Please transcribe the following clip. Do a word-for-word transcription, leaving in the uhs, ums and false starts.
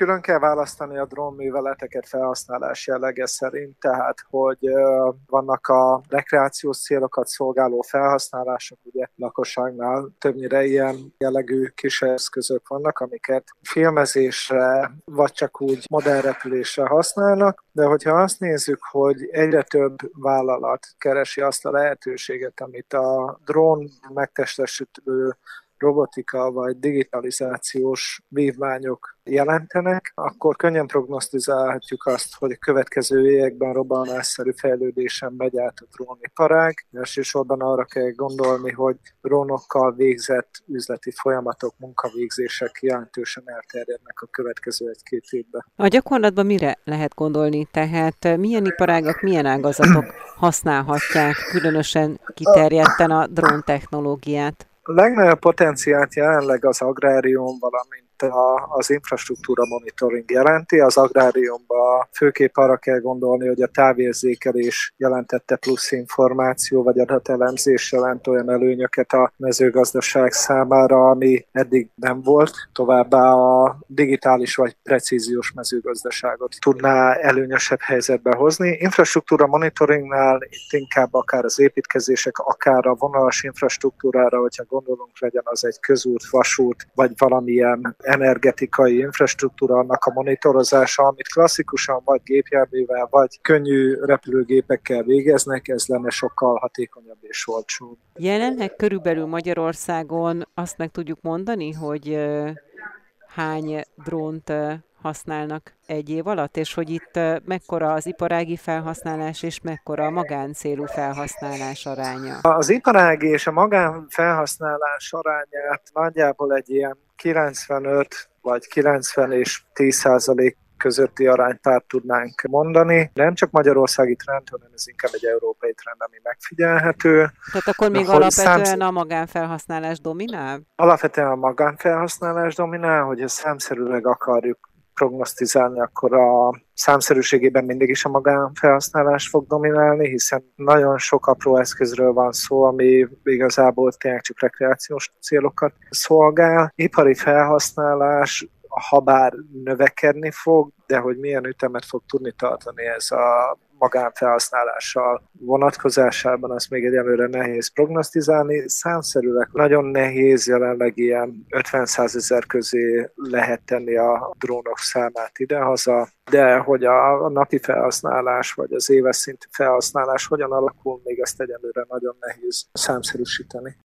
külön kell választani a drónműveleteket felhasználás jellege szerint, tehát hogy vannak a rekreációs célokat szolgáló felhasználások, ugye lakosságnál többnyire ilyen jellegű kis eszközök vannak, amiket filmezésre vagy csak úgy modellrepülésre használnak, de hogyha azt nézzük, hogy egyre több vállalat keresi azt a lehetőséget, amit a drón megtestesítő robotika vagy digitalizációs vívmányok jelentenek, akkor könnyen prognosztizálhatjuk azt, hogy a következő években robbanásszerű fejlődésen megy át a dróniparág. Elsősorban arra kell gondolni, hogy drónokkal végzett üzleti folyamatok, munkavégzések jelentősen elterjednek a következő egy-két évben. A gyakorlatban mire lehet gondolni? Tehát milyen iparágak, milyen ágazatok használhatják különösen kiterjedten a drón technológiát? A legnagyobb potenciált jelenleg az agrárium, valamint a, az infrastruktúra monitoring jelenti. Az agráriumban főképp arra kell gondolni, hogy a távérzékelés jelentette plusz információ, vagy adatelemzés jelent olyan előnyöket a mezőgazdaság számára, ami eddig nem volt. Továbbá a digitális vagy precíziós mezőgazdaságot tudná előnyösebb helyzetbe hozni. Infrastruktúra monitoringnál itt inkább akár az építkezések, akár a vonalas infrastruktúrára, hogyha gondolunk, legyen az egy közút, vasút, vagy valamilyen energetikai infrastruktúra, annak a monitorozása, amit klasszikusan vagy gépjárművel, vagy könnyű repülőgépekkel végeznek, ez lenne sokkal hatékonyabb és olcsóbb. Jelenleg körülbelül Magyarországon azt meg tudjuk mondani, hogy uh, hány drónt uh, használnak egy év alatt, és hogy itt uh, mekkora az iparági felhasználás, és mekkora a magáncélú felhasználás aránya? Az iparági és a magánfelhasználás arányát nagyjából egy ilyen kilencvenöt vagy kilencven és tíz százalék közötti aránypárt tudnánk mondani. Nem csak magyarországi trend, hanem ez inkább egy európai trend, ami megfigyelhető. Tehát akkor még Na, alapvetően számsz... a magánfelhasználás dominál? Alapvetően a magánfelhasználás dominál, hogy ezt számszerűleg akarjuk prognosztizálni, akkor a számszerűségében mindig is a magánfelhasználás fog dominálni, hiszen nagyon sok apró eszközről van szó, ami igazából tényleg csak rekreációs célokat szolgál. Ipari felhasználás, habár növekedni fog, de hogy milyen ütemet fog tudni tartani ez a magánfelhasználással vonatkozásában, azt még egyelőre nehéz prognosztizálni. Számszerűleg nagyon nehéz, jelenleg ilyen ötven-százezer közé lehet tenni a drónok számát idehaza, de hogy a napi felhasználás vagy az éves szintű felhasználás hogyan alakul, még ezt egyelőre nagyon nehéz számszerűsíteni.